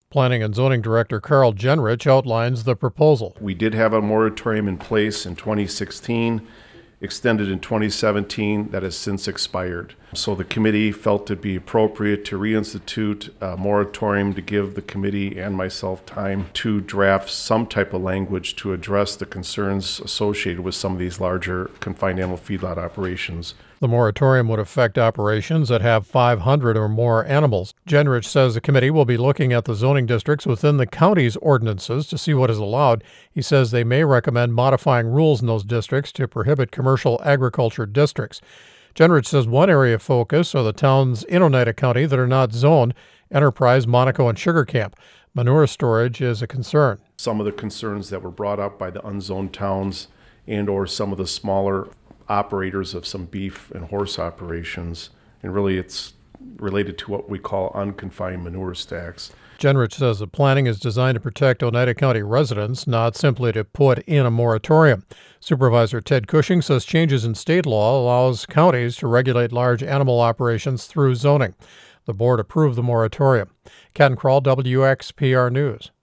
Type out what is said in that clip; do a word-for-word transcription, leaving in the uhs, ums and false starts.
Planning and Zoning Director Carl Genrich outlines the proposal. We did have a moratorium in place in twenty sixteen, extended in twenty seventeen, that has since expired. So the committee felt it'd be appropriate to reinstitute a moratorium to give the committee and myself time to draft some type of language to address the concerns associated with some of these larger confined animal feedlot operations. The moratorium would affect operations that have five hundred or more animals. Genrich says the committee will be looking at the zoning districts within the county's ordinances to see what is allowed. He says they may recommend modifying rules in those districts to prohibit commercial agriculture districts. Genrich says one area of focus are the towns in Oneida County that are not zoned: Enterprise, Monaco, and Sugar Camp. Manure storage is a concern. Some of the concerns that were brought up by the unzoned towns and or some of the smaller operators of some beef and horse operations, and really it's related to what we call unconfined manure stacks. Genrich says the planning is designed to protect Oneida County residents, not simply to put in a moratorium. Supervisor Ted Cushing says changes in state law allows counties to regulate large animal operations through zoning. The board approved the moratorium. Ken Kroll, W X P R News.